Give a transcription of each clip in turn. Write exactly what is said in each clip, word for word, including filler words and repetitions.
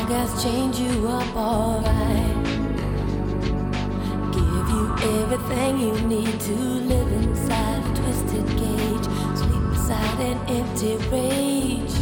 has chained you up alright. Give you everything you need to live inside a twisted cage. Sleep beside an empty rage.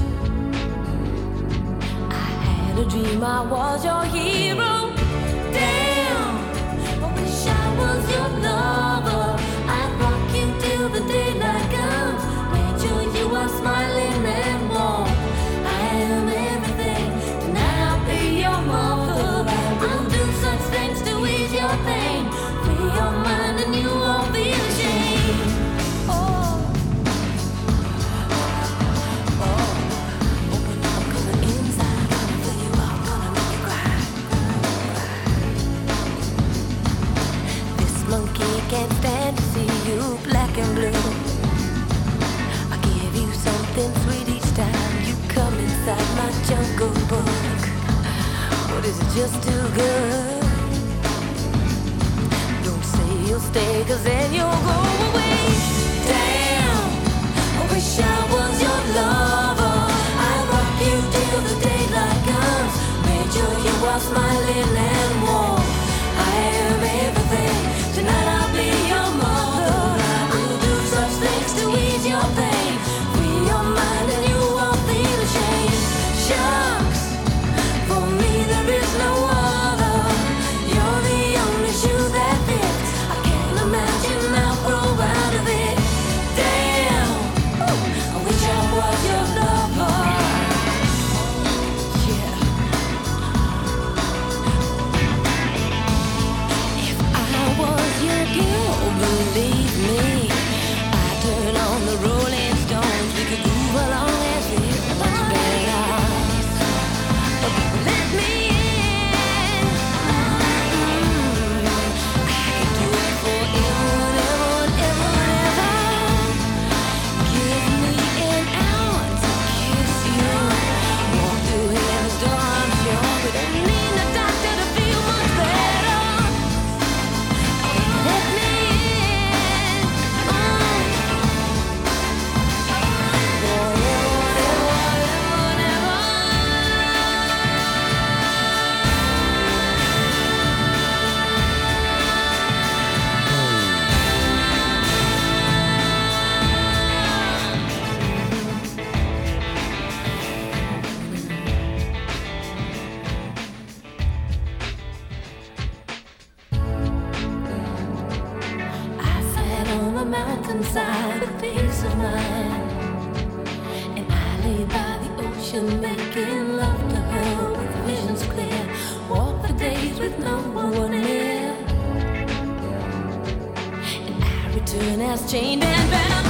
I had a dream I was your hero. Damn, I wish I was your lover. I'd rock you till the daylight comes. Made sure you are smiling and warm. I am everything. Tonight I'll be your mother. I'll do such things to ease your pain. Free your mind and you won't feel ashamed. Oh, oh, open up, 'cause the inside gonna fill you up, gonna make you cry. This monkey can't stand to see you black and blue. I give you something sweet each time you come inside my jungle book. What is it, just too good? Don't say you'll stay, 'cause then you'll go away. Damn, I wish I was your lover. I'd rock you till the daylight comes. Made sure you are smiling and warm. I am everything. Tonight I'll be your mother. I'll do such things to ease your pain. Free your mind and you won't feel ashamed. Shucks, for me there is no other. You're the only shoe that fits. I can't imagine I'll grow out of it. Damn, I wish I was your lover. Yeah. If I was your girl, believe me, I'd turn on the Rolling Stones. We could move along as if much better. Let me in. Mm, I could do it forever, ever, ever, ever. Give me an hour to kiss you. Walk through heaven's door, I'm sure. We don't need a doctor to feel much better. Let me in. Mm. Forever, ever, ever, ever. I sat on the mountainside with peace of mind, and I lay by the ocean making love to her with visions clear. Walk for days with no one near, and I return as chained and bound.